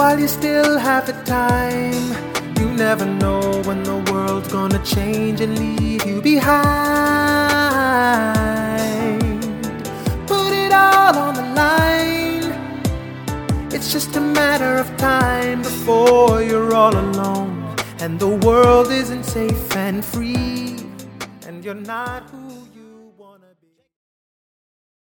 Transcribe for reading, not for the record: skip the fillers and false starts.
while you still have the time. You never know when the world's gonna change and leave you behind. Put it all on the line. It's just a matter of time before you're all alone, and the world isn't safe and free, and you're not who